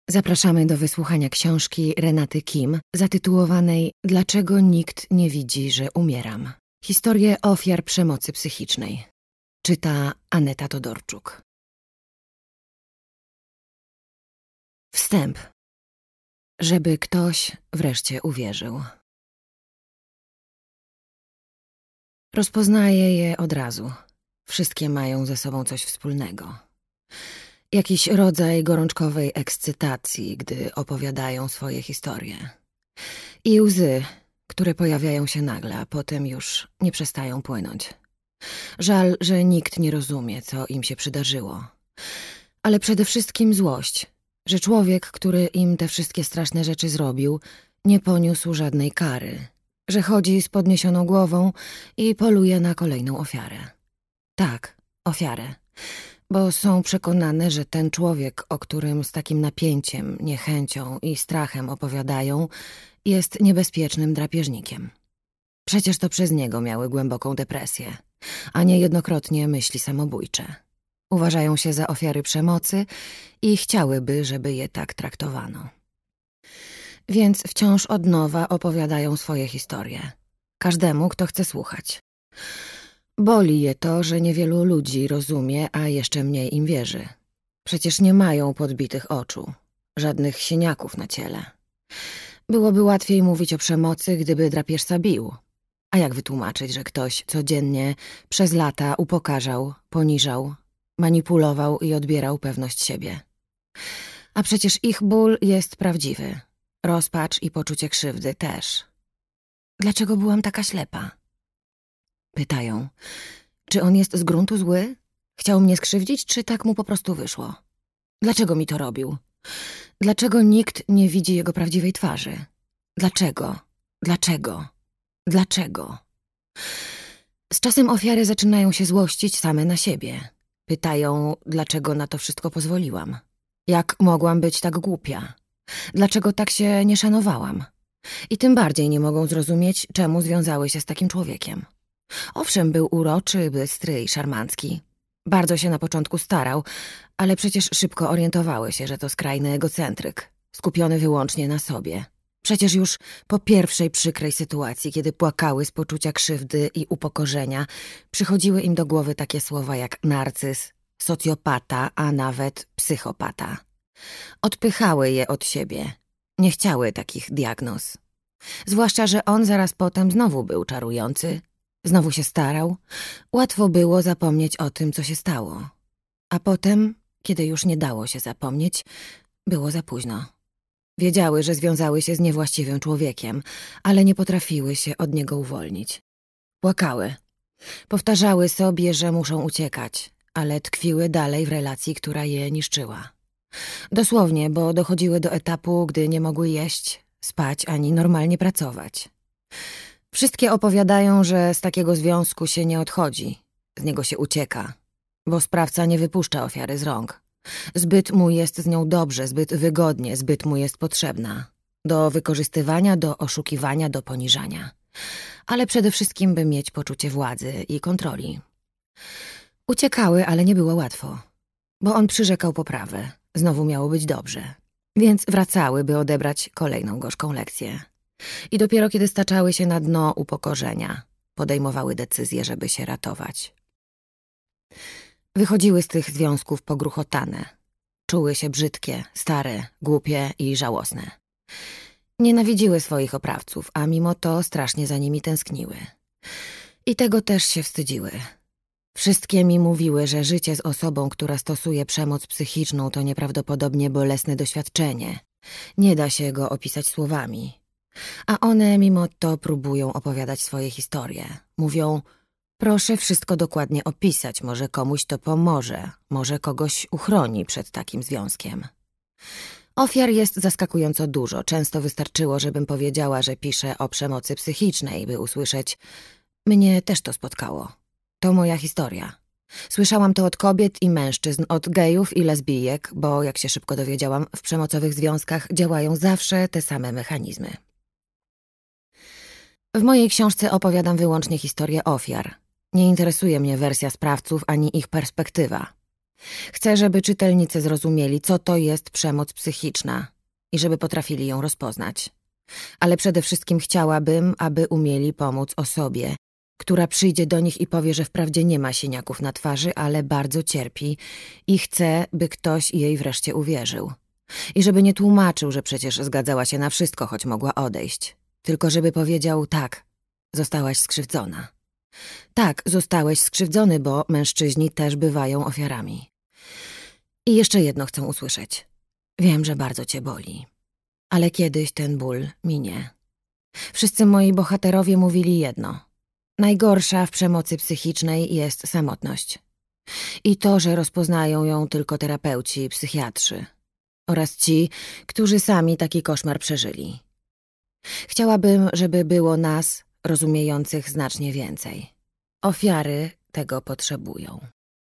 Zapraszamy do wysłuchania książki Renaty Kim zatytułowanej „Dlaczego nikt nie widzi, że umieram?” Historie ofiar przemocy psychicznej. Czyta Aneta Todorczuk. Wstęp. Żeby ktoś wreszcie uwierzył. Rozpoznaję je od razu. Wszystkie mają ze sobą coś wspólnego. Jakiś rodzaj gorączkowej ekscytacji, gdy opowiadają swoje historie. I łzy, które pojawiają się nagle, a potem już nie przestają płynąć. Żal, że nikt nie rozumie, co im się przydarzyło. Ale przede wszystkim złość, że człowiek, który im te wszystkie straszne rzeczy zrobił, nie poniósł żadnej kary. Że chodzi z podniesioną głową i poluje na kolejną ofiarę. Tak, ofiarę. Bo są przekonane, że ten człowiek, o którym z takim napięciem, niechęcią i strachem opowiadają, jest niebezpiecznym drapieżnikiem. Przecież to przez niego miały głęboką depresję, a niejednokrotnie myśli samobójcze. Uważają się za ofiary przemocy i chciałyby, żeby je tak traktowano. Więc wciąż od nowa opowiadają swoje historie. Każdemu, kto chce słuchać. Boli je to, że niewielu ludzi rozumie, a jeszcze mniej im wierzy. Przecież nie mają podbitych oczu, żadnych siniaków na ciele. Byłoby łatwiej mówić o przemocy, gdyby drapieżca bił. A jak wytłumaczyć, że ktoś codziennie przez lata upokarzał, poniżał, manipulował i odbierał pewność siebie? A przecież ich ból jest prawdziwy. Rozpacz i poczucie krzywdy też. Dlaczego byłam taka ślepa? Pytają. Czy on jest z gruntu zły? Chciał mnie skrzywdzić, czy tak mu po prostu wyszło? Dlaczego mi to robił? Dlaczego nikt nie widzi jego prawdziwej twarzy? Dlaczego? Dlaczego? Dlaczego? Z czasem ofiary zaczynają się złościć same na siebie. Pytają, dlaczego na to wszystko pozwoliłam? Jak mogłam być tak głupia? Dlaczego tak się nie szanowałam? I tym bardziej nie mogą zrozumieć, czemu związały się z takim człowiekiem. Owszem, był uroczy, bystry i szarmancki. Bardzo się na początku starał, ale przecież szybko orientowały się, że to skrajny egocentryk, skupiony wyłącznie na sobie. Przecież już po pierwszej przykrej sytuacji, kiedy płakały z poczucia krzywdy i upokorzenia, przychodziły im do głowy takie słowa jak narcyz, socjopata, a nawet psychopata. Odpychały je od siebie. Nie chciały takich diagnoz. Zwłaszcza, że on zaraz potem znowu był czarujący, znowu się starał. Łatwo było zapomnieć o tym, co się stało. A potem, kiedy już nie dało się zapomnieć, było za późno. Wiedziały, że związały się z niewłaściwym człowiekiem, ale nie potrafiły się od niego uwolnić. Płakały. Powtarzały sobie, że muszą uciekać, ale tkwiły dalej w relacji, która je niszczyła. Dosłownie, bo dochodziły do etapu, gdy nie mogły jeść, spać ani normalnie pracować. Wszystkie opowiadają, że z takiego związku się nie odchodzi, z niego się ucieka, bo sprawca nie wypuszcza ofiary z rąk. Zbyt mu jest z nią dobrze, zbyt wygodnie, zbyt mu jest potrzebna. Do wykorzystywania, do oszukiwania, do poniżania. Ale przede wszystkim, by mieć poczucie władzy i kontroli. Uciekały, ale nie było łatwo, bo on przyrzekał poprawę. Znowu miało być dobrze. Więc wracały, by odebrać kolejną gorzką lekcję. I dopiero kiedy staczały się na dno upokorzenia, podejmowały decyzję, żeby się ratować. Wychodziły z tych związków pogruchotane. Czuły się brzydkie, stare, głupie i żałosne. Nienawidziły swoich oprawców, a mimo to strasznie za nimi tęskniły. I tego też się wstydziły. Wszystkie mi mówiły, że życie z osobą, która stosuje przemoc psychiczną, to nieprawdopodobnie bolesne doświadczenie. Nie da się go opisać słowami. A one mimo to próbują opowiadać swoje historie. Mówią, proszę wszystko dokładnie opisać, może komuś to pomoże, może kogoś uchroni przed takim związkiem. Ofiar jest zaskakująco dużo. Często wystarczyło, żebym powiedziała, że piszę o przemocy psychicznej, by usłyszeć, mnie też to spotkało. To moja historia. Słyszałam to od kobiet i mężczyzn, od gejów i lesbijek, bo jak się szybko dowiedziałam, w przemocowych związkach działają zawsze te same mechanizmy. W mojej książce opowiadam wyłącznie historię ofiar. Nie interesuje mnie wersja sprawców ani ich perspektywa. Chcę, żeby czytelnicy zrozumieli, co to jest przemoc psychiczna i żeby potrafili ją rozpoznać. Ale przede wszystkim chciałabym, aby umieli pomóc osobie, która przyjdzie do nich i powie, że wprawdzie nie ma siniaków na twarzy, ale bardzo cierpi i chce, by ktoś jej wreszcie uwierzył. I żeby nie tłumaczył, że przecież zgadzała się na wszystko, choć mogła odejść. Tylko żeby powiedział: tak, zostałaś skrzywdzona. Tak, zostałeś skrzywdzony, bo mężczyźni też bywają ofiarami. I jeszcze jedno chcę usłyszeć. Wiem, że bardzo cię boli. Ale kiedyś ten ból minie. Wszyscy moi bohaterowie mówili jedno. Najgorsza w przemocy psychicznej jest samotność. I to, że rozpoznają ją tylko terapeuci i psychiatrzy. Oraz ci, którzy sami taki koszmar przeżyli. Chciałabym, żeby było nas, rozumiejących, znacznie więcej. Ofiary tego potrzebują.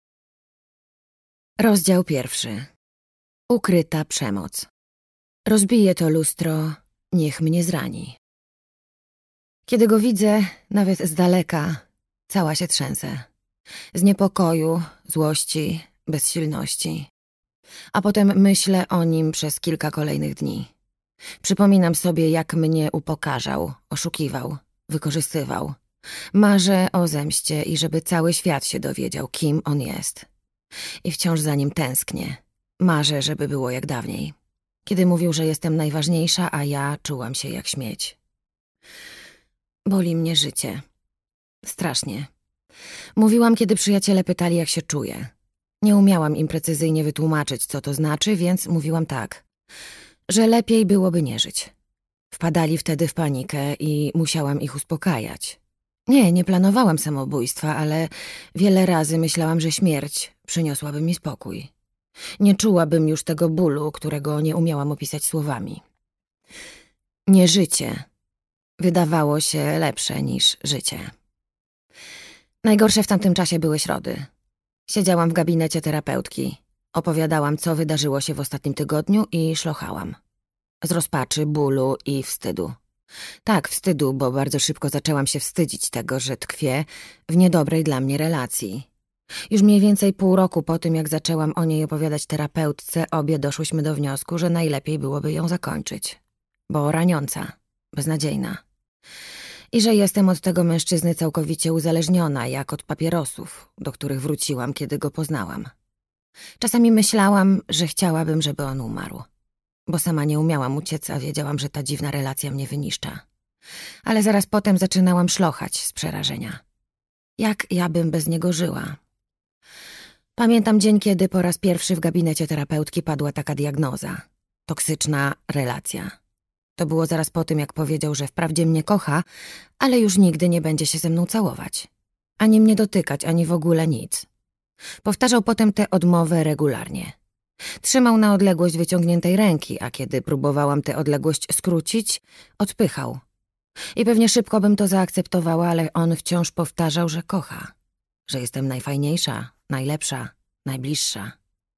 Rozdział 1. Ukryta przemoc. Rozbije to lustro, niech mnie zrani. Kiedy go widzę, nawet z daleka, cała się trzęsę. Z niepokoju, złości, bezsilności. A potem myślę o nim przez kilka kolejnych dni. Przypominam sobie, jak mnie upokarzał, oszukiwał, wykorzystywał. Marzę o zemście i żeby cały świat się dowiedział, kim on jest. I wciąż za nim tęsknię. Marzę, żeby było jak dawniej. Kiedy mówił, że jestem najważniejsza, a ja czułam się jak śmieć. Boli mnie życie. Strasznie. Mówiłam, kiedy przyjaciele pytali, jak się czuję. Nie umiałam im precyzyjnie wytłumaczyć, co to znaczy, więc mówiłam tak, że lepiej byłoby nie żyć. Wpadali wtedy w panikę i musiałam ich uspokajać. Nie planowałam samobójstwa, ale wiele razy myślałam, że śmierć przyniosłaby mi spokój. Nie czułabym już tego bólu, którego nie umiałam opisać słowami. Nieżycie wydawało się lepsze niż życie. Najgorsze w tamtym czasie były środy. Siedziałam w gabinecie terapeutki. Opowiadałam, co wydarzyło się w ostatnim tygodniu i szlochałam. Z rozpaczy, bólu i wstydu. Tak, wstydu, bo bardzo szybko zaczęłam się wstydzić tego, że tkwię w niedobrej dla mnie relacji. Już mniej więcej pół roku po tym, jak zaczęłam o niej opowiadać terapeutce, obie doszłyśmy do wniosku, że najlepiej byłoby ją zakończyć. Bo raniąca, beznadziejna. I że jestem od tego mężczyzny całkowicie uzależniona, jak od papierosów, do których wróciłam, kiedy go poznałam. Czasami myślałam, że chciałabym, żeby on umarł. Bo sama nie umiałam uciec, a wiedziałam, że ta dziwna relacja mnie wyniszcza. Ale zaraz potem zaczynałam szlochać z przerażenia. Jak ja bym bez niego żyła? Pamiętam dzień, kiedy po raz pierwszy w gabinecie terapeutki padła taka diagnoza. Toksyczna relacja. To było zaraz po tym, jak powiedział, że wprawdzie mnie kocha, ale już nigdy nie będzie się ze mną całować. Ani mnie dotykać, ani w ogóle nic. Powtarzał potem tę odmowę regularnie. Trzymał na odległość wyciągniętej ręki, a kiedy próbowałam tę odległość skrócić, odpychał. I pewnie szybko bym to zaakceptowała, ale on wciąż powtarzał, że kocha. Że jestem najfajniejsza, najlepsza, najbliższa.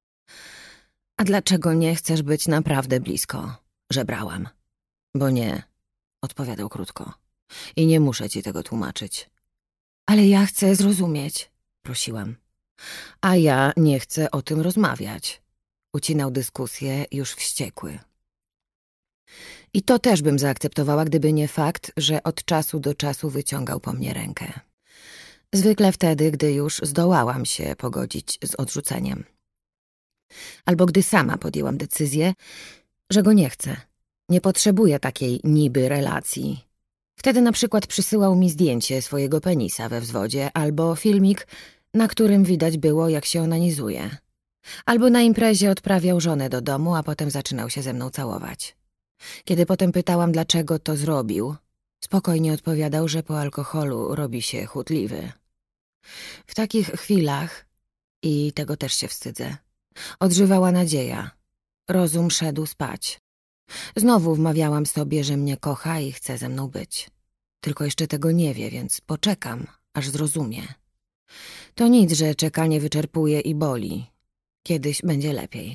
A dlaczego nie chcesz być naprawdę blisko? Żebrałam. Bo nie, odpowiadał krótko. I nie muszę ci tego tłumaczyć. Ale ja chcę zrozumieć, prosiłam. A ja nie chcę o tym rozmawiać. Ucinał dyskusję, już wściekły. I to też bym zaakceptowała, gdyby nie fakt, że od czasu do czasu wyciągał po mnie rękę. Zwykle wtedy, gdy już zdołałam się pogodzić z odrzuceniem. Albo gdy sama podjęłam decyzję, że go nie chcę. Nie potrzebuję takiej niby relacji. Wtedy na przykład przysyłał mi zdjęcie swojego penisa we wzwodzie albo filmik, na którym widać było, jak się onanizuje. Albo na imprezie odprawiał żonę do domu, a potem zaczynał się ze mną całować. Kiedy potem pytałam, dlaczego to zrobił, spokojnie odpowiadał, że po alkoholu robi się chutliwy. W takich chwilach, i tego też się wstydzę, odżywała nadzieja. Rozum szedł spać. Znowu wmawiałam sobie, że mnie kocha i chce ze mną być. Tylko jeszcze tego nie wie, więc poczekam, aż zrozumie. To nic, że czekanie wyczerpuje i boli. Kiedyś będzie lepiej.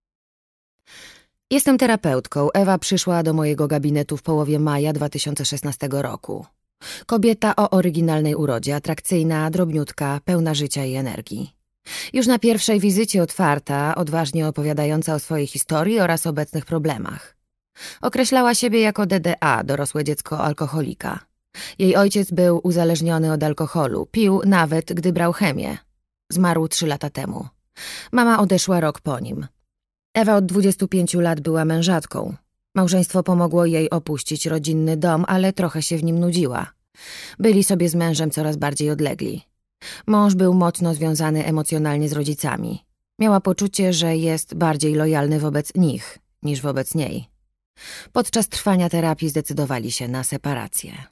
Jestem terapeutką. Ewa przyszła do mojego gabinetu w połowie maja 2016 roku. Kobieta o oryginalnej urodzie, atrakcyjna, drobniutka, pełna życia i energii. Już na pierwszej wizycie otwarta, odważnie opowiadająca o swojej historii oraz obecnych problemach. Określała siebie jako DDA, dorosłe dziecko alkoholika. Jej ojciec był uzależniony od alkoholu, pił nawet, gdy brał chemię. Zmarł 3 lata temu. Mama odeszła rok po nim. Ewa od 25 lat była mężatką. Małżeństwo pomogło jej opuścić rodzinny dom, ale trochę się w nim nudziła. Byli sobie z mężem coraz bardziej odlegli. Mąż był mocno związany emocjonalnie z rodzicami. Miała poczucie, że jest bardziej lojalny wobec nich niż wobec niej. Podczas trwania terapii zdecydowali się na separację.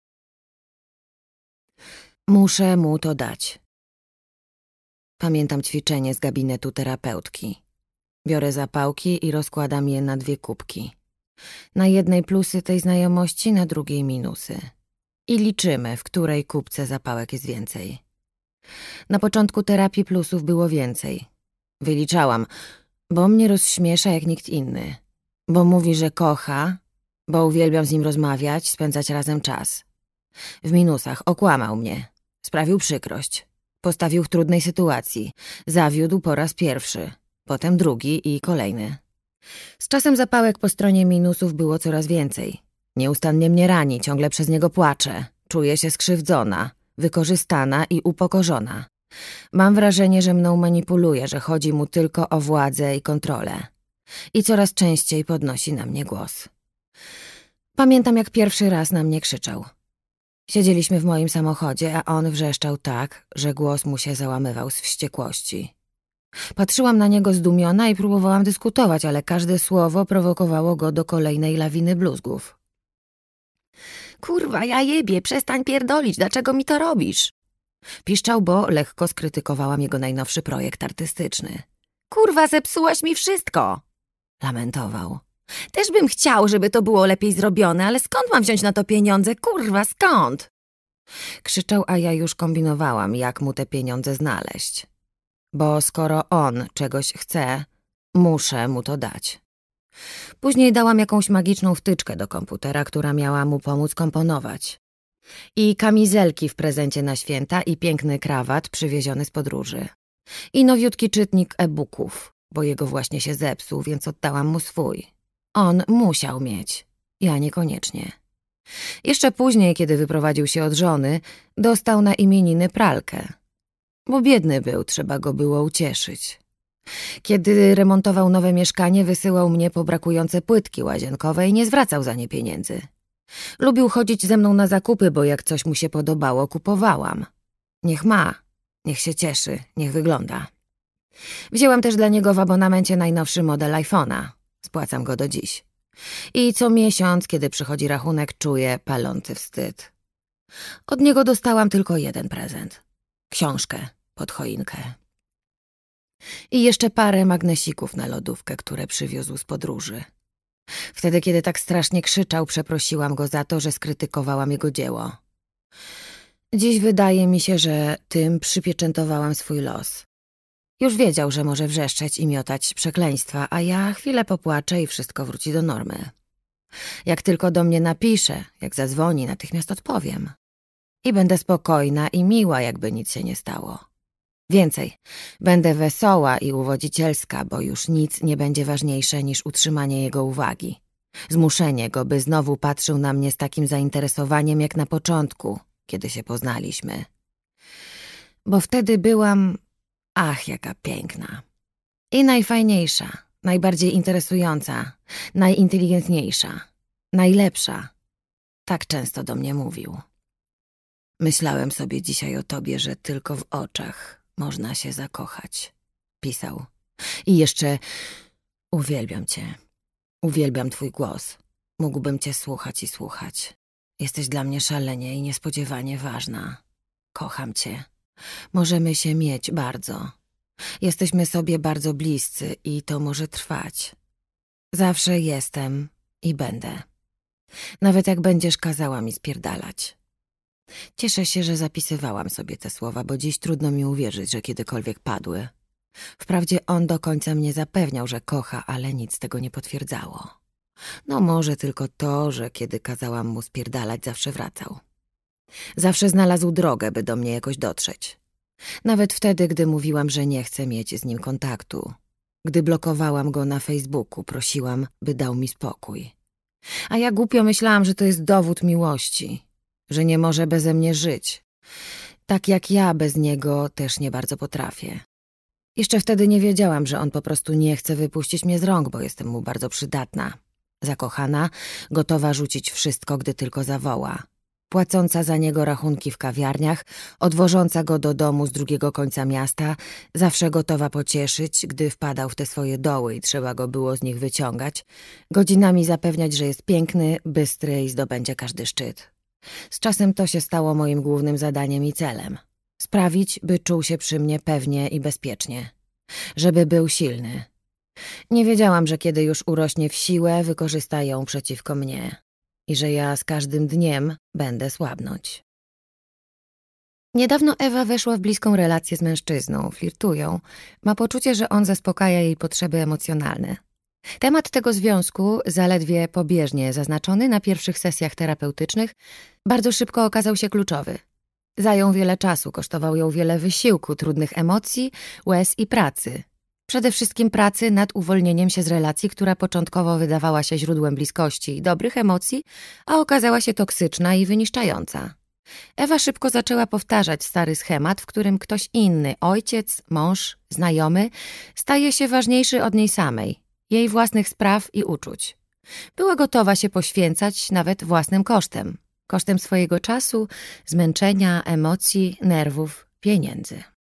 Muszę mu to dać. Pamiętam ćwiczenie z gabinetu terapeutki. Biorę zapałki i rozkładam je na 2 kubki. Na jednej plusy tej znajomości, na drugiej minusy. I liczymy, w której kubce zapałek jest więcej. Na początku terapii plusów było więcej. Wyliczałam, bo mnie rozśmiesza jak nikt inny. Bo mówi, że kocha, bo uwielbiam z nim rozmawiać, spędzać razem czas. W minusach okłamał mnie, sprawił przykrość, postawił w trudnej sytuacji, zawiódł po raz pierwszy, potem drugi i kolejny. Z czasem zapałek po stronie minusów było coraz więcej. Nieustannie mnie rani, ciągle przez niego płaczę, czuję się skrzywdzona, wykorzystana i upokorzona. Mam wrażenie, że mną manipuluje, że chodzi mu tylko o władzę i kontrolę. I coraz częściej podnosi na mnie głos. Pamiętam, jak pierwszy raz na mnie krzyczał. Siedzieliśmy w moim samochodzie, a on wrzeszczał tak, że głos mu się załamywał z wściekłości. Patrzyłam na niego zdumiona i próbowałam dyskutować, ale każde słowo prowokowało go do kolejnej lawiny bluzgów. Kurwa, ja jebie, przestań pierdolić, dlaczego mi to robisz? Piszczał, bo lekko skrytykowałam jego najnowszy projekt artystyczny. Kurwa, zepsułaś mi wszystko! Lamentował. Też bym chciał, żeby to było lepiej zrobione, ale skąd mam wziąć na to pieniądze? Kurwa, skąd? Krzyczał, a ja już kombinowałam, jak mu te pieniądze znaleźć. Bo skoro on czegoś chce, muszę mu to dać. Później dałam jakąś magiczną wtyczkę do komputera, która miała mu pomóc komponować. I kamizelki w prezencie na święta i piękny krawat przywieziony z podróży. I nowiutki czytnik e-booków, bo jego właśnie się zepsuł, więc oddałam mu swój. On musiał mieć, ja niekoniecznie. Jeszcze później, kiedy wyprowadził się od żony, dostał na imieniny pralkę. Bo biedny był, trzeba go było ucieszyć. Kiedy remontował nowe mieszkanie, wysyłał mnie po brakujące płytki łazienkowe i nie zwracał za nie pieniędzy. Lubił chodzić ze mną na zakupy, bo jak coś mu się podobało, kupowałam. Niech ma, niech się cieszy, niech wygląda. Wzięłam też dla niego w abonamencie najnowszy model iPhone'a. Spłacam go do dziś. I co miesiąc, kiedy przychodzi rachunek, czuję palący wstyd. Od niego dostałam tylko jeden prezent. Książkę pod choinkę. I jeszcze parę magnesików na lodówkę, które przywiózł z podróży. Wtedy, kiedy tak strasznie krzyczał, przeprosiłam go za to, że skrytykowałam jego dzieło. Dziś wydaje mi się, że tym przypieczętowałam swój los. Już wiedział, że może wrzeszczeć i miotać przekleństwa, a ja chwilę popłaczę i wszystko wróci do normy. Jak tylko do mnie napisze, jak zadzwoni, natychmiast odpowiem. I będę spokojna i miła, jakby nic się nie stało. Więcej, będę wesoła i uwodzicielska, bo już nic nie będzie ważniejsze niż utrzymanie jego uwagi. Zmuszenie go, by znowu patrzył na mnie z takim zainteresowaniem jak na początku, kiedy się poznaliśmy. Bo wtedy byłam, ach, jaka piękna. I najfajniejsza, najbardziej interesująca, najinteligentniejsza, najlepsza. Tak często do mnie mówił. Myślałem sobie dzisiaj o tobie, że tylko w oczach można się zakochać. Pisał. I jeszcze uwielbiam cię. Uwielbiam twój głos. Mógłbym cię słuchać i słuchać. Jesteś dla mnie szalenie i niespodziewanie ważna. Kocham cię. Możemy się mieć bardzo. Jesteśmy sobie bardzo bliscy i to może trwać. Zawsze jestem i będę. Nawet jak będziesz kazała mi spierdalać. Cieszę się, że zapisywałam sobie te słowa, bo dziś trudno mi uwierzyć, że kiedykolwiek padły. Wprawdzie on do końca mnie zapewniał, że kocha, ale nic tego nie potwierdzało. No może tylko to, że kiedy kazałam mu spierdalać, zawsze wracał. Zawsze znalazł drogę, by do mnie jakoś dotrzeć. Nawet wtedy, gdy mówiłam, że nie chcę mieć z nim kontaktu. Gdy blokowałam go na Facebooku, prosiłam, by dał mi spokój. A ja głupio myślałam, że to jest dowód miłości, że nie może beze mnie żyć. Tak jak ja bez niego też nie bardzo potrafię. Jeszcze wtedy nie wiedziałam, że on po prostu nie chce wypuścić mnie z rąk, bo jestem mu bardzo przydatna. Zakochana, gotowa rzucić wszystko, gdy tylko zawoła. Płacąca za niego rachunki w kawiarniach, odwożąca go do domu z drugiego końca miasta, zawsze gotowa pocieszyć, gdy wpadał w te swoje doły i trzeba go było z nich wyciągać, godzinami zapewniać, że jest piękny, bystry i zdobędzie każdy szczyt. Z czasem to się stało moim głównym zadaniem i celem. Sprawić, by czuł się przy mnie pewnie i bezpiecznie. Żeby był silny. Nie wiedziałam, że kiedy już urośnie w siłę, wykorzysta ją przeciwko mnie. I że ja z każdym dniem będę słabnąć. Niedawno Ewa weszła w bliską relację z mężczyzną, flirtują. Ma poczucie, że on zaspokaja jej potrzeby emocjonalne. Temat tego związku, zaledwie pobieżnie zaznaczony na pierwszych sesjach terapeutycznych, bardzo szybko okazał się kluczowy. Zajął wiele czasu, kosztował ją wiele wysiłku, trudnych emocji, łez i pracy. Przede wszystkim pracy nad uwolnieniem się z relacji, która początkowo wydawała się źródłem bliskości i dobrych emocji, a okazała się toksyczna i wyniszczająca. Ewa szybko zaczęła powtarzać stary schemat, w którym ktoś inny, ojciec, mąż, znajomy, staje się ważniejszy od niej samej, jej własnych spraw i uczuć. Była gotowa się poświęcać nawet własnym kosztem. Kosztem swojego czasu, zmęczenia, emocji, nerwów, pieniędzy.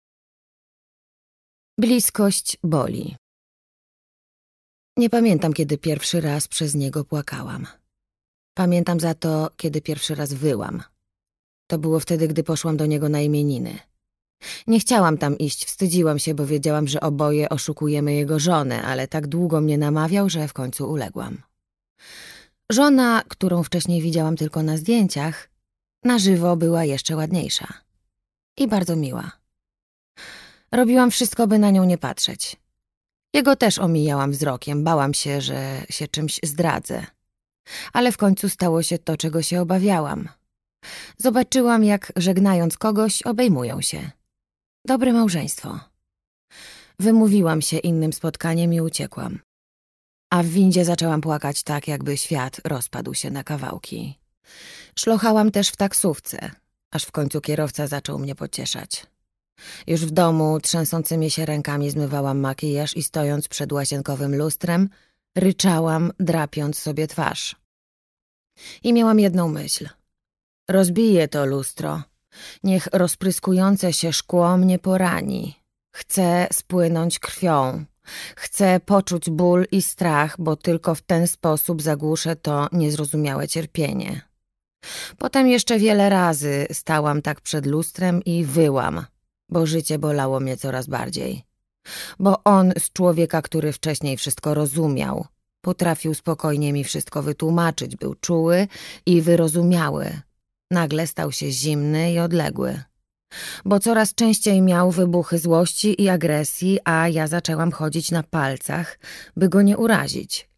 Bliskość boli. Nie pamiętam, kiedy pierwszy raz przez niego płakałam. Pamiętam za to, kiedy pierwszy raz wyłam. To było wtedy, gdy poszłam do niego na imieniny. Nie chciałam tam iść, wstydziłam się, bo wiedziałam, że oboje oszukujemy jego żonę, ale tak długo mnie namawiał, że w końcu uległam. Żona, którą wcześniej widziałam tylko na zdjęciach, na żywo była jeszcze ładniejsza. I bardzo miła. Robiłam wszystko, by na nią nie patrzeć. Jego też omijałam wzrokiem, bałam się, że się czymś zdradzę. Ale w końcu stało się to, czego się obawiałam. Zobaczyłam, jak żegnając kogoś, obejmują się. Dobre małżeństwo. Wymówiłam się innym spotkaniem i uciekłam. A w windzie zaczęłam płakać tak, jakby świat rozpadł się na kawałki. Szlochałam też w taksówce, aż w końcu kierowca zaczął mnie pocieszać. Już w domu trzęsącymi się rękami zmywałam makijaż i stojąc przed łazienkowym lustrem, ryczałam, drapiąc sobie twarz. I miałam jedną myśl. Rozbiję to lustro. Niech rozpryskujące się szkło mnie porani. Chcę spłynąć krwią. Chcę poczuć ból i strach, bo tylko w ten sposób zagłuszę to niezrozumiałe cierpienie. Potem jeszcze wiele razy stałam tak przed lustrem i wyłam, bo życie bolało mnie coraz bardziej. Bo on z człowieka, który wcześniej wszystko rozumiał, potrafił spokojnie mi wszystko wytłumaczyć, był czuły i wyrozumiały. Nagle stał się zimny i odległy. Bo coraz częściej miał wybuchy złości i agresji, a ja zaczęłam chodzić na palcach, by go nie urazić.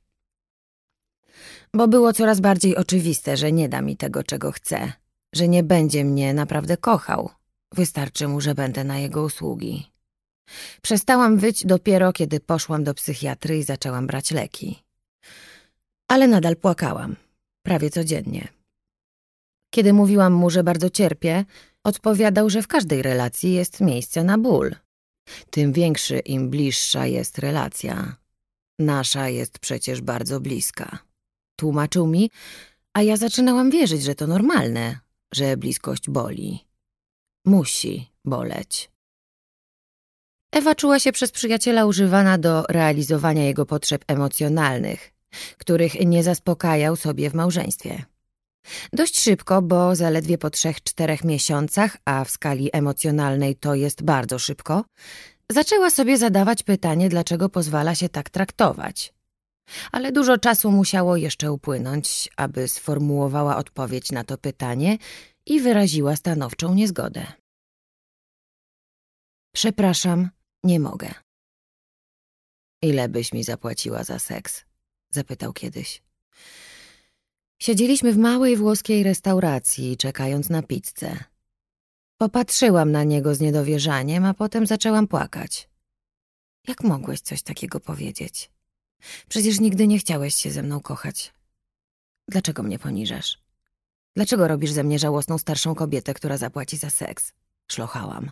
Bo było coraz bardziej oczywiste, że nie da mi tego, czego chce, że nie będzie mnie naprawdę kochał. Wystarczy mu, że będę na jego usługi. Przestałam wyć dopiero, kiedy poszłam do psychiatry i zaczęłam brać leki. Ale nadal płakałam, prawie codziennie. Kiedy mówiłam mu, że bardzo cierpię, odpowiadał, że w każdej relacji jest miejsce na ból. Tym większy, im bliższa jest relacja. Nasza jest przecież bardzo bliska. Tłumaczył mi, a ja zaczynałam wierzyć, że to normalne, że bliskość boli. Musi boleć. Ewa czuła się przez przyjaciela używana do realizowania jego potrzeb emocjonalnych, których nie zaspokajał sobie w małżeństwie. Dość szybko, bo zaledwie po 3-4 miesiącach, a w skali emocjonalnej to jest bardzo szybko, zaczęła sobie zadawać pytanie, dlaczego pozwala się tak traktować. Ale dużo czasu musiało jeszcze upłynąć, aby sformułowała odpowiedź na to pytanie i wyraziła stanowczą niezgodę. Przepraszam, nie mogę. Ile byś mi zapłaciła za seks? Zapytał kiedyś. Siedzieliśmy w małej włoskiej restauracji, czekając na pizzę. Popatrzyłam na niego z niedowierzaniem, a potem zaczęłam płakać. Jak mogłeś coś takiego powiedzieć? Przecież nigdy nie chciałeś się ze mną kochać. Dlaczego mnie poniżasz? Dlaczego robisz ze mnie żałosną starszą kobietę, która zapłaci za seks? Szlochałam.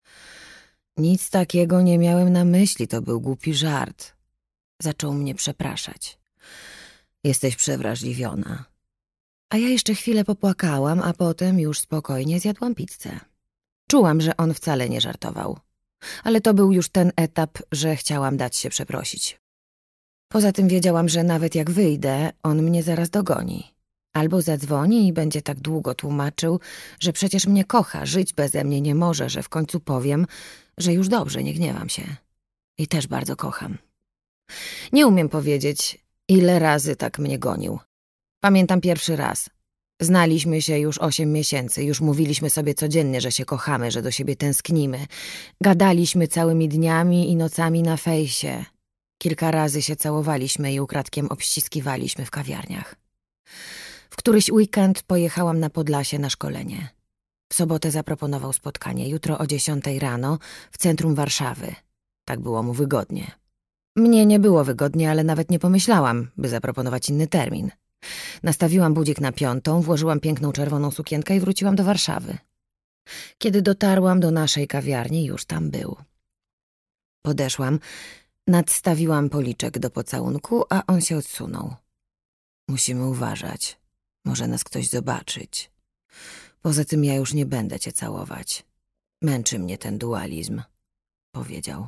Nic takiego nie miałem na myśli, to był głupi żart. Zaczął mnie przepraszać. Jesteś przewrażliwiona. A ja jeszcze chwilę popłakałam, a potem już spokojnie zjadłam pizzę. Czułam, że on wcale nie żartował. Ale to był już ten etap, że chciałam dać się przeprosić. Poza tym wiedziałam, że nawet jak wyjdę, on mnie zaraz dogoni. Albo zadzwoni i będzie tak długo tłumaczył, że przecież mnie kocha, żyć beze mnie nie może, że w końcu powiem, że już dobrze, nie gniewam się. I też bardzo kocham. Nie umiem powiedzieć, ile razy tak mnie gonił. Pamiętam pierwszy raz. Znaliśmy się już 8 miesięcy, już mówiliśmy sobie codziennie, że się kochamy, że do siebie tęsknimy. Gadaliśmy całymi dniami i nocami na fejsie. Kilka razy się całowaliśmy i ukradkiem obściskiwaliśmy w kawiarniach. W któryś weekend pojechałam na Podlasie na szkolenie. W sobotę zaproponował spotkanie jutro o 10 rano w centrum Warszawy. Tak było mu wygodnie. Mnie nie było wygodnie, ale nawet nie pomyślałam, by zaproponować inny termin. Nastawiłam budzik na 5, włożyłam piękną czerwoną sukienkę i wróciłam do Warszawy. Kiedy dotarłam do naszej kawiarni, już tam był. Podeszłam, nadstawiłam policzek do pocałunku, a on się odsunął. Musimy uważać. Może nas ktoś zobaczyć. Poza tym ja już nie będę cię całować. Męczy mnie ten dualizm, powiedział.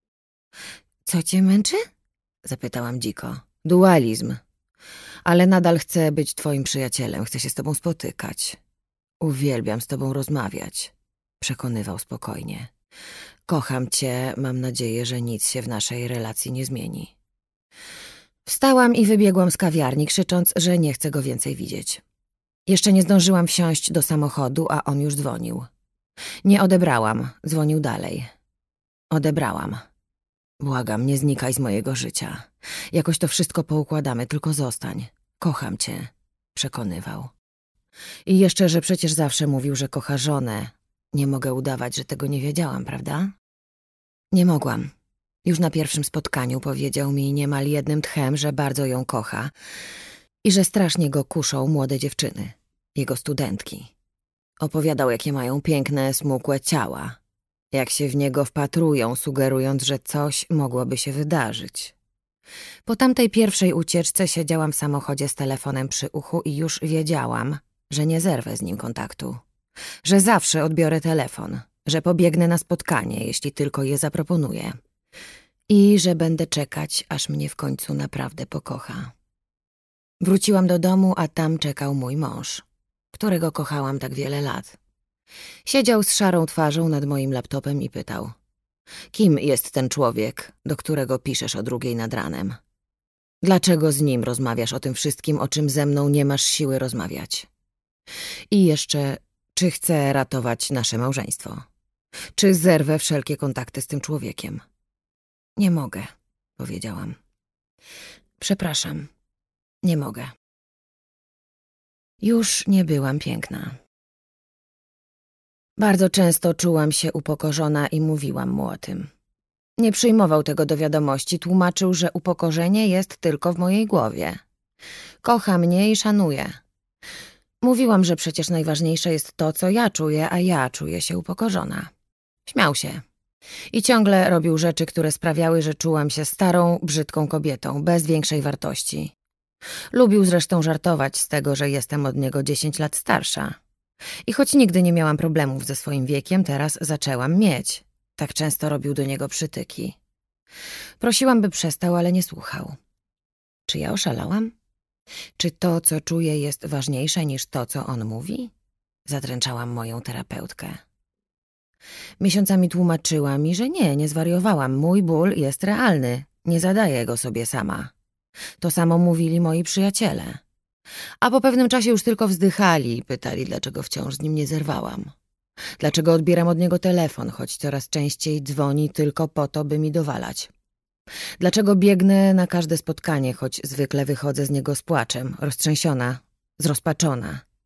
Co cię męczy? Zapytałam dziko. Dualizm. Ale nadal chcę być twoim przyjacielem, chcę się z tobą spotykać. Uwielbiam z tobą rozmawiać, przekonywał spokojnie. Kocham cię, mam nadzieję, że nic się w naszej relacji nie zmieni. Wstałam i wybiegłam z kawiarni, krzycząc, że nie chcę go więcej widzieć. Jeszcze nie zdążyłam wsiąść do samochodu, a on już dzwonił. Nie odebrałam, dzwonił dalej. Odebrałam. Błagam, nie znikaj z mojego życia. Jakoś to wszystko poukładamy, tylko zostań. Kocham cię, przekonywał. I jeszcze, że przecież zawsze mówił, że kocha żonę. Nie mogę udawać, że tego nie wiedziałam, prawda? Nie mogłam. Już na pierwszym spotkaniu powiedział mi niemal jednym tchem, że bardzo ją kocha i że strasznie go kuszą młode dziewczyny, jego studentki. Opowiadał, jakie mają piękne, smukłe ciała, jak się w niego wpatrują, sugerując, że coś mogłoby się wydarzyć. Po tamtej pierwszej ucieczce siedziałam w samochodzie z telefonem przy uchu i już wiedziałam, że nie zerwę z nim kontaktu, że zawsze odbiorę telefon, że pobiegnę na spotkanie, jeśli tylko je zaproponuję i że będę czekać, aż mnie w końcu naprawdę pokocha. Wróciłam do domu, a tam czekał mój mąż, którego kochałam tak wiele lat. Siedział z szarą twarzą nad moim laptopem i pytał: kim jest ten człowiek, do którego piszesz o 2 nad ranem? Dlaczego z nim rozmawiasz o tym wszystkim, o czym ze mną nie masz siły rozmawiać? I jeszcze, czy chcę ratować nasze małżeństwo? Czy zerwę wszelkie kontakty z tym człowiekiem? Nie mogę, powiedziałam. Przepraszam, nie mogę. Już nie byłam piękna. Bardzo często czułam się upokorzona i mówiłam mu o tym. Nie przyjmował tego do wiadomości, tłumaczył, że upokorzenie jest tylko w mojej głowie. Kocha mnie i szanuje. Mówiłam, że przecież najważniejsze jest to, co ja czuję, a ja czuję się upokorzona. Śmiał się. I ciągle robił rzeczy, które sprawiały, że czułam się starą, brzydką kobietą, bez większej wartości. Lubił zresztą żartować z tego, że jestem od niego 10 lat starsza. I choć nigdy nie miałam problemów ze swoim wiekiem, teraz zaczęłam mieć. Tak często robił do niego przytyki. Prosiłam, by przestał, ale nie słuchał. Czy ja oszalałam? Czy to, co czuję, jest ważniejsze niż to, co on mówi? Zadręczałam moją terapeutkę. Miesiącami tłumaczyła mi, że nie zwariowałam. Mój ból jest realny. Nie zadaję go sobie sama. To samo mówili moi przyjaciele. A po pewnym czasie już tylko wzdychali i pytali, dlaczego wciąż z nim nie zerwałam. Dlaczego odbieram od niego telefon, choć coraz częściej dzwoni tylko po to, by mi dowalać. Dlaczego biegnę na każde spotkanie, choć zwykle wychodzę z niego z płaczem, roztrzęsiona, zrozpaczona.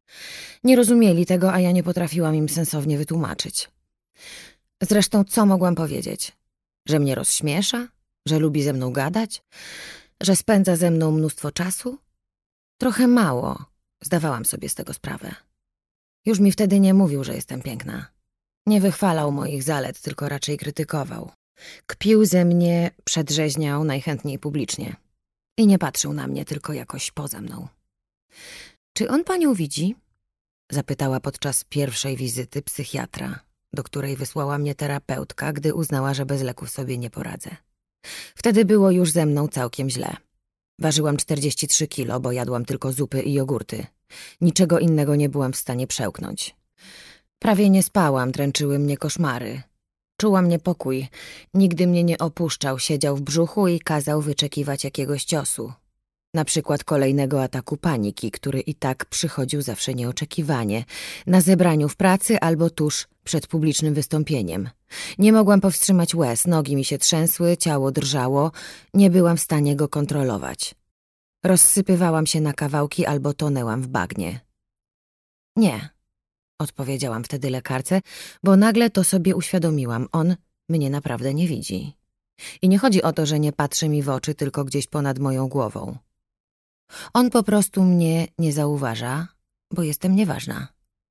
Nie rozumieli tego, a ja nie potrafiłam im sensownie wytłumaczyć. Zresztą co mogłam powiedzieć? Że mnie rozśmiesza? Że lubi ze mną gadać? Że spędza ze mną mnóstwo czasu? Trochę mało, zdawałam sobie z tego sprawę. Już mi wtedy nie mówił, że jestem piękna. Nie wychwalał moich zalet, tylko raczej krytykował. Kpił ze mnie, przedrzeźniał najchętniej publicznie. I nie patrzył na mnie, tylko jakoś poza mną. Czy on panią widzi? Zapytała podczas pierwszej wizyty psychiatra, do której wysłała mnie terapeutka, gdy uznała, że bez leków sobie nie poradzę. Wtedy było już ze mną całkiem źle. Ważyłam 43 kilo, bo jadłam tylko zupy i jogurty. Niczego innego nie byłam w stanie przełknąć. Prawie nie spałam, dręczyły mnie koszmary. Czułam niepokój. Nigdy mnie nie opuszczał, siedział w brzuchu i kazał wyczekiwać jakiegoś ciosu. Na przykład kolejnego ataku paniki, który i tak przychodził zawsze nieoczekiwanie, na zebraniu w pracy albo tuż przed publicznym wystąpieniem. Nie mogłam powstrzymać łez, nogi mi się trzęsły, ciało drżało, nie byłam w stanie go kontrolować. Rozsypywałam się na kawałki albo tonęłam w bagnie. Nie, odpowiedziałam wtedy lekarce, bo nagle to sobie uświadomiłam, on mnie naprawdę nie widzi. I nie chodzi o to, że nie patrzy mi w oczy, tylko gdzieś ponad moją głową. On po prostu mnie nie zauważa, bo jestem nieważna.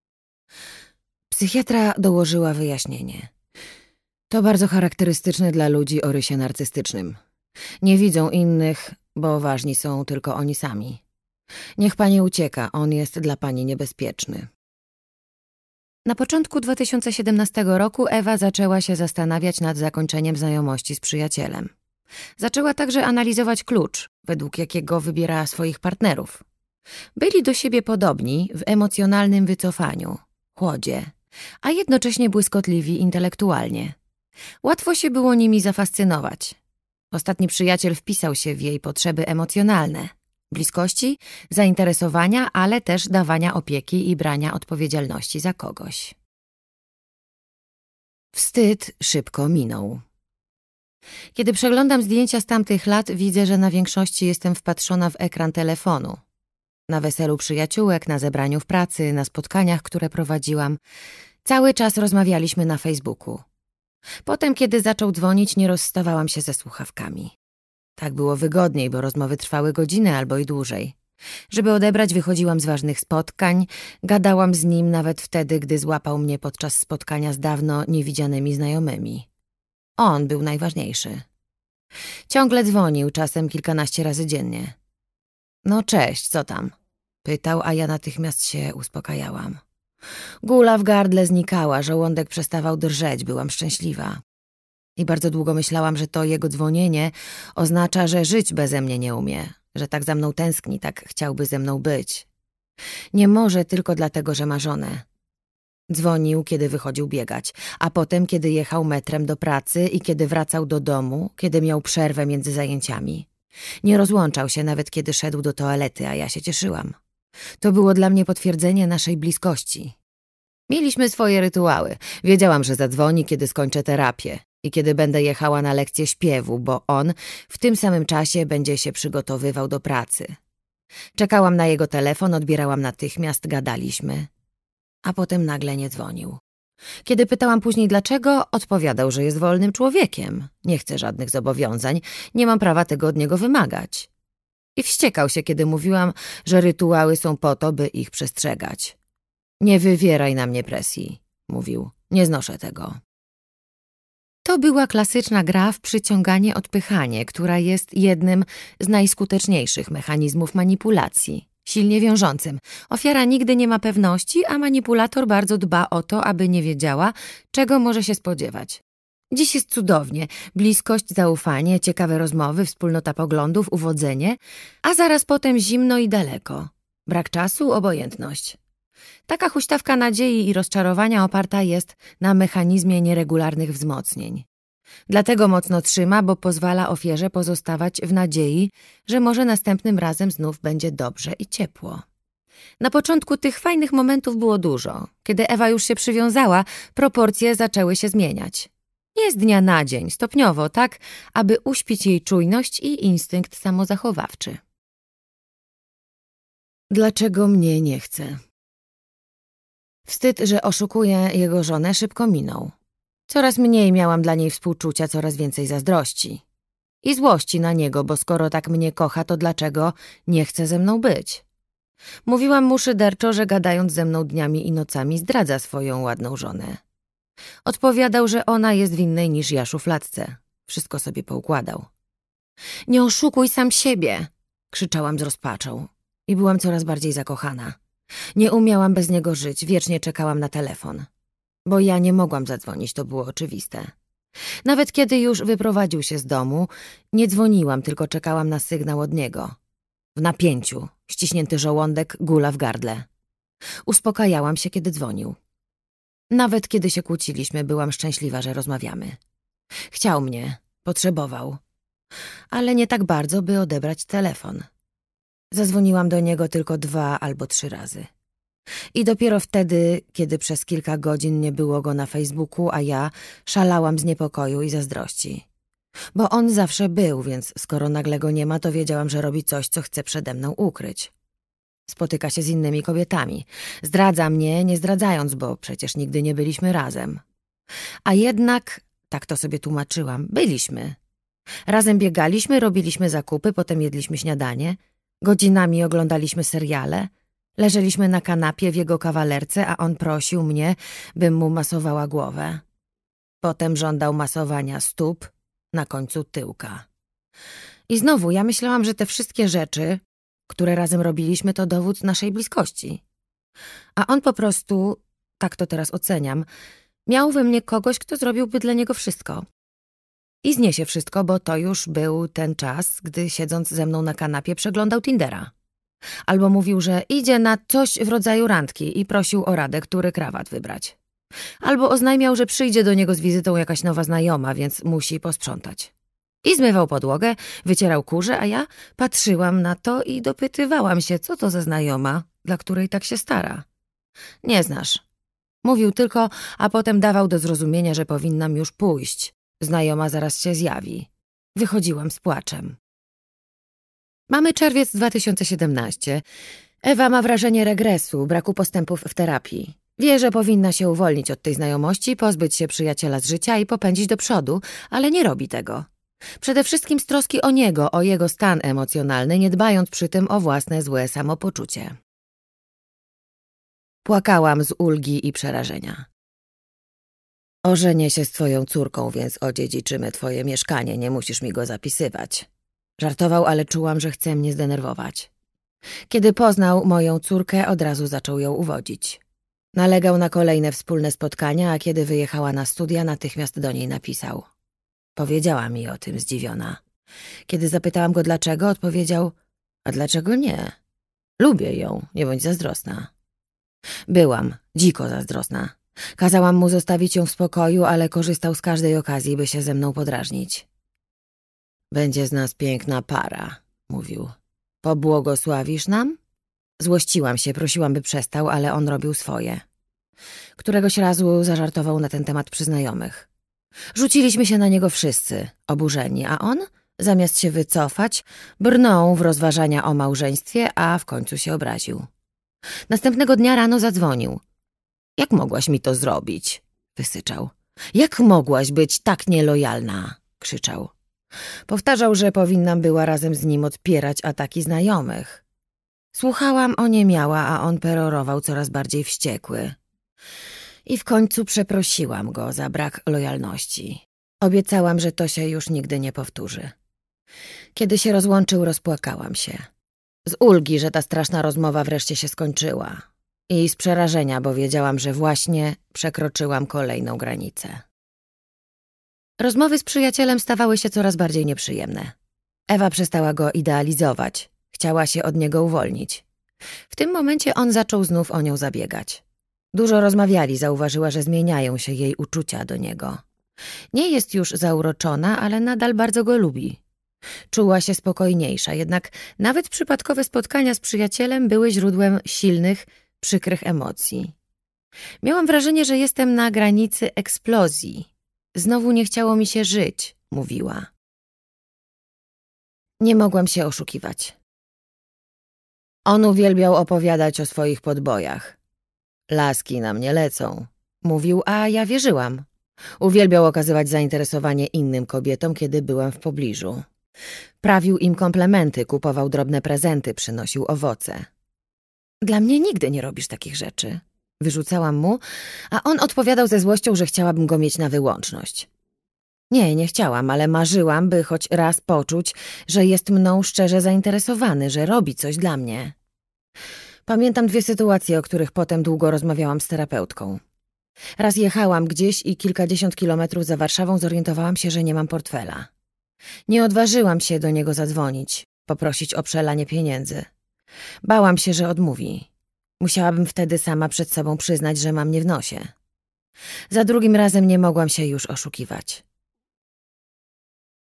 Psychiatra dołożyła wyjaśnienie. To bardzo charakterystyczne dla ludzi o rysie narcystycznym. Nie widzą innych, bo ważni są tylko oni sami. Niech pani ucieka, on jest dla pani niebezpieczny. Na początku 2017 roku Ewa zaczęła się zastanawiać nad zakończeniem znajomości z przyjacielem. Zaczęła także analizować klucz, według jakiego wybiera swoich partnerów. Byli do siebie podobni w emocjonalnym wycofaniu, chłodzie, a jednocześnie błyskotliwi intelektualnie. Łatwo się było nimi zafascynować. Ostatni przyjaciel wpisał się w jej potrzeby emocjonalne, bliskości, zainteresowania, ale też dawania opieki i brania odpowiedzialności za kogoś. Wstyd szybko minął. Kiedy przeglądam zdjęcia z tamtych lat, widzę, że na większości jestem wpatrzona w ekran telefonu. Na weselu przyjaciółek, na zebraniu w pracy, na spotkaniach, które prowadziłam. Cały czas rozmawialiśmy na Facebooku. Potem, kiedy zaczął dzwonić, nie rozstawałam się ze słuchawkami. Tak było wygodniej, bo rozmowy trwały godzinę albo i dłużej. Żeby odebrać, wychodziłam z ważnych spotkań, gadałam z nim nawet wtedy, gdy złapał mnie podczas spotkania z dawno niewidzianymi znajomymi. On był najważniejszy. Ciągle dzwonił, czasem kilkanaście razy dziennie. No cześć, co tam? Pytał, a ja natychmiast się uspokajałam. Gula w gardle znikała, żołądek przestawał drżeć, byłam szczęśliwa. I bardzo długo myślałam, że to jego dzwonienie oznacza, że żyć beze mnie nie umie, że tak za mną tęskni, tak chciałby ze mną być. Nie może tylko dlatego, że ma żonę. Dzwonił, kiedy wychodził biegać, a potem, kiedy jechał metrem do pracy i kiedy wracał do domu, kiedy miał przerwę między zajęciami. Nie rozłączał się nawet, kiedy szedł do toalety, a ja się cieszyłam. To było dla mnie potwierdzenie naszej bliskości. Mieliśmy swoje rytuały. Wiedziałam, że zadzwoni, kiedy skończę terapię i kiedy będę jechała na lekcję śpiewu, bo on w tym samym czasie będzie się przygotowywał do pracy. Czekałam na jego telefon, odbierałam natychmiast, gadaliśmy. A potem nagle nie dzwonił. Kiedy pytałam później dlaczego, odpowiadał, że jest wolnym człowiekiem. Nie chce żadnych zobowiązań, nie mam prawa tego od niego wymagać. I wściekał się, kiedy mówiłam, że rytuały są po to, by ich przestrzegać. Nie wywieraj na mnie presji, mówił. Nie znoszę tego. To była klasyczna gra w przyciąganie-odpychanie, która jest jednym z najskuteczniejszych mechanizmów manipulacji. Silnie wiążącym. Ofiara nigdy nie ma pewności, a manipulator bardzo dba o to, aby nie wiedziała, czego może się spodziewać. Dziś jest cudownie. Bliskość, zaufanie, ciekawe rozmowy, wspólnota poglądów, uwodzenie, a zaraz potem zimno i daleko. Brak czasu, obojętność. Taka huśtawka nadziei i rozczarowania oparta jest na mechanizmie nieregularnych wzmocnień. Dlatego mocno trzyma, bo pozwala ofierze pozostawać w nadziei, że może następnym razem znów będzie dobrze i ciepło. Na początku tych fajnych momentów było dużo. Kiedy Ewa już się przywiązała, proporcje zaczęły się zmieniać. Nie z dnia na dzień, stopniowo, tak, aby uśpić jej czujność i instynkt samozachowawczy. Dlaczego mnie nie chce? Wstyd, że oszukuję jego żonę, szybko minął. Coraz mniej miałam dla niej współczucia, coraz więcej zazdrości. I złości na niego, bo skoro tak mnie kocha, to dlaczego nie chce ze mną być? Mówiłam mu szyderczo, że gadając ze mną dniami i nocami zdradza swoją ładną żonę. Odpowiadał, że ona jest w innej niż ja szufladce. Wszystko sobie poukładał. Nie oszukuj sam siebie! Krzyczałam z rozpaczą. I byłam coraz bardziej zakochana. Nie umiałam bez niego żyć, wiecznie czekałam na telefon. Bo ja nie mogłam zadzwonić, to było oczywiste. Nawet kiedy już wyprowadził się z domu, nie dzwoniłam, tylko czekałam na sygnał od niego. W napięciu, ściśnięty żołądek, gula w gardle. Uspokajałam się, kiedy dzwonił. Nawet kiedy się kłóciliśmy, byłam szczęśliwa, że rozmawiamy. Chciał mnie, potrzebował, ale nie tak bardzo, by odebrać telefon. Zadzwoniłam do niego tylko 2 albo 3 razy. I dopiero wtedy, kiedy przez kilka godzin nie było go na Facebooku, a ja szalałam z niepokoju i zazdrości. Bo on zawsze był, więc skoro nagle go nie ma, to wiedziałam, że robi coś, co chce przede mną ukryć. Spotyka się z innymi kobietami. Zdradza mnie, nie zdradzając, bo przecież nigdy nie byliśmy razem. A jednak, tak to sobie tłumaczyłam, byliśmy. Razem biegaliśmy, robiliśmy zakupy, potem jedliśmy śniadanie, godzinami oglądaliśmy seriale, leżeliśmy na kanapie w jego kawalerce, a on prosił mnie, bym mu masowała głowę. Potem żądał masowania stóp na końcu tyłka. I znowu ja myślałam, że te wszystkie rzeczy, które razem robiliśmy, to dowód naszej bliskości. A on po prostu, tak to teraz oceniam, miał we mnie kogoś, kto zrobiłby dla niego wszystko. I zniesie wszystko, bo to już był ten czas, gdy siedząc ze mną na kanapie przeglądał Tindera. Albo mówił, że idzie na coś w rodzaju randki i prosił o radę, który krawat wybrać. Albo oznajmiał, że przyjdzie do niego z wizytą jakaś nowa znajoma, więc musi posprzątać. I zmywał podłogę, wycierał kurze, a ja patrzyłam na to i dopytywałam się, co to za znajoma, dla której tak się stara. Nie znasz. Mówił tylko, a potem dawał do zrozumienia, że powinnam już pójść. Znajoma zaraz się zjawi. Wychodziłam z płaczem. Mamy czerwiec 2017. Ewa ma wrażenie regresu, braku postępów w terapii. Wie, że powinna się uwolnić od tej znajomości, pozbyć się przyjaciela z życia i popędzić do przodu, ale nie robi tego. Przede wszystkim z troski o niego, o jego stan emocjonalny, nie dbając przy tym o własne złe samopoczucie. Płakałam z ulgi i przerażenia. Ożenię się z twoją córką, więc odziedziczymy twoje mieszkanie, nie musisz mi go zapisywać. Żartował, ale czułam, że chce mnie zdenerwować. Kiedy poznał moją córkę, od razu zaczął ją uwodzić. Nalegał na kolejne wspólne spotkania, a kiedy wyjechała na studia, natychmiast do niej napisał. Powiedziała mi o tym zdziwiona. Kiedy zapytałam go dlaczego, odpowiedział, a dlaczego nie? Lubię ją, nie bądź zazdrosna. Byłam dziko zazdrosna. Kazałam mu zostawić ją w spokoju, ale korzystał z każdej okazji, by się ze mną podrażnić. Będzie z nas piękna para, mówił. Pobłogosławisz nam? Złościłam się, prosiłam, by przestał, ale on robił swoje. Któregoś razu zażartował na ten temat przy znajomych. Rzuciliśmy się na niego wszyscy, oburzeni, a on, zamiast się wycofać, brnął w rozważania o małżeństwie, a w końcu się obraził. Następnego dnia rano zadzwonił. Jak mogłaś mi to zrobić? Wysyczał. Jak mogłaś być tak nielojalna? Krzyczał. Powtarzał, że powinnam była razem z nim odpierać ataki znajomych. Słuchałam, oniemiała, a on perorował coraz bardziej wściekły. I w końcu przeprosiłam go za brak lojalności. Obiecałam, że to się już nigdy nie powtórzy. Kiedy się rozłączył, rozpłakałam się. Z ulgi, że ta straszna rozmowa wreszcie się skończyła. I z przerażenia, bo wiedziałam, że właśnie przekroczyłam kolejną granicę. Rozmowy z przyjacielem stawały się coraz bardziej nieprzyjemne. Ewa przestała go idealizować. Chciała się od niego uwolnić. W tym momencie on zaczął znów o nią zabiegać. Dużo rozmawiali, zauważyła, że zmieniają się jej uczucia do niego. Nie jest już zauroczona, ale nadal bardzo go lubi. Czuła się spokojniejsza, jednak nawet przypadkowe spotkania z przyjacielem były źródłem silnych, przykrych emocji. Miałam wrażenie, że jestem na granicy eksplozji. Znowu nie chciało mi się żyć, mówiła. Nie mogłam się oszukiwać. On uwielbiał opowiadać o swoich podbojach. Laski na mnie lecą, mówił, a ja wierzyłam. Uwielbiał okazywać zainteresowanie innym kobietom, kiedy byłem w pobliżu. Prawił im komplementy, kupował drobne prezenty, przynosił owoce. Dla mnie nigdy nie robisz takich rzeczy. Wyrzucałam mu, a on odpowiadał ze złością, że chciałabym go mieć na wyłączność. Nie chciałam, ale marzyłam, by choć raz poczuć, że jest mną szczerze zainteresowany, że robi coś dla mnie. Pamiętam 2 sytuacje, o których potem długo rozmawiałam z terapeutką. Raz jechałam gdzieś i kilkadziesiąt kilometrów za Warszawą zorientowałam się, że nie mam portfela. Nie odważyłam się do niego zadzwonić, poprosić o przelanie pieniędzy. Bałam się, że odmówi. Musiałabym wtedy sama przed sobą przyznać, że mam nie w nosie. Za drugim razem nie mogłam się już oszukiwać.